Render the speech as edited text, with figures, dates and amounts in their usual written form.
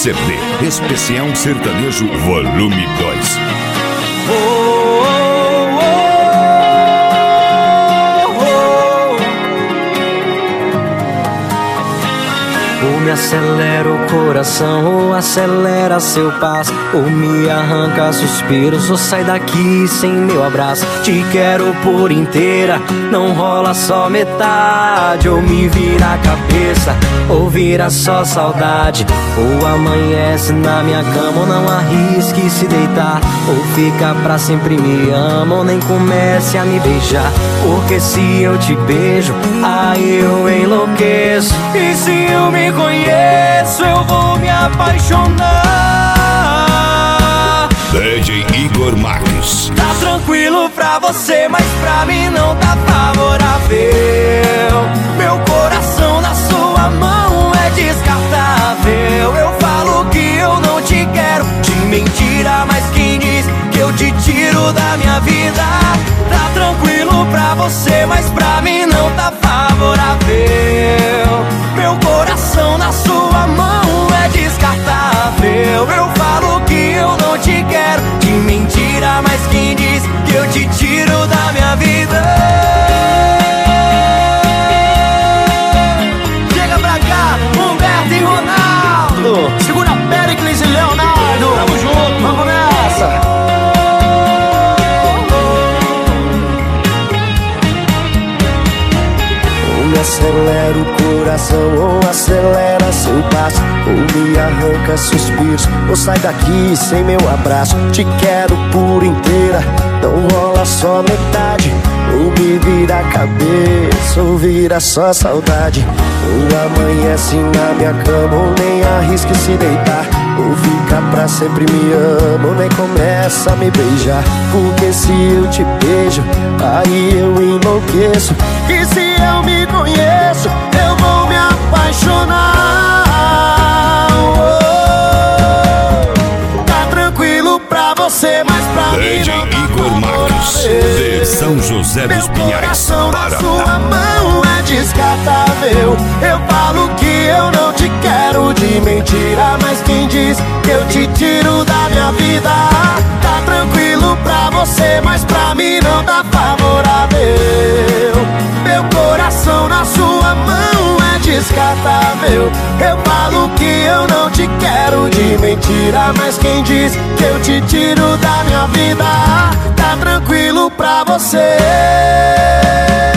CD Especial Sertanejo Volume 2. Ou me acelera o coração, ou acelera seu passo, ou me arranca suspiros, ou sai daqui sem meu abraço. Te quero por inteira, não rola só metade. Ou me vira a cabeça, ou vira só saudade. Ou amanhece na minha cama, ou não arrisque se deitar. Ou fica pra sempre me ama, ou nem comece a me beijar. Porque se eu te beijo, aí eu enlouqueço. E se eu me conheço, eu vou me apaixonar. DJ Igor Marques. Tá tranquilo pra você, mas pra mim não tá favorável. Meu coração na sua mão é descartável. Eu falo que eu não te quero, de mentira, mas quem diz que eu te tiro da minha vida? Tá tranquilo pra você, mas pra mim não tá favorável. Meu coração na sua mão é descartável. Eu falo que eu não te quero, de mentira, mas quem diz que eu te tiro da minha vida? Chega pra cá, Humberto e Ronaldo. Segura Péricles e Leonardo. Tamo junto, vamos nessa. Me acelera o coração, ou acelera seu passo, ou me arranca suspiros, ou sai daqui sem meu abraço. Te quero por inteira, não rola só metade. Ou me vira a cabeça, ou vira só saudade. Ou amanhece na minha cama, ou nem arrisque se deitar. Ou fica pra sempre me ama, ou nem começa a me beijar. Porque se eu te beijo, aí eu enlouqueço. E se eu me conheço, eu vou me apaixonar. Tá tranquilo pra você, mas pra mim não tá Igor Marques, de São José dos Pinhais, Paraná. Na Paraná. sua mão é descartável. Eu falo que eu não te quero, de mentira, mas quem diz que eu te tiro da minha vida? Tá tranquilo pra você, mas pra mim não tá favorável. Meu coração na sua mão é descartável. Eu falo que eu não te quero, de mentira, mas quem diz que eu te tiro da minha vida? Tá tranquilo pra você.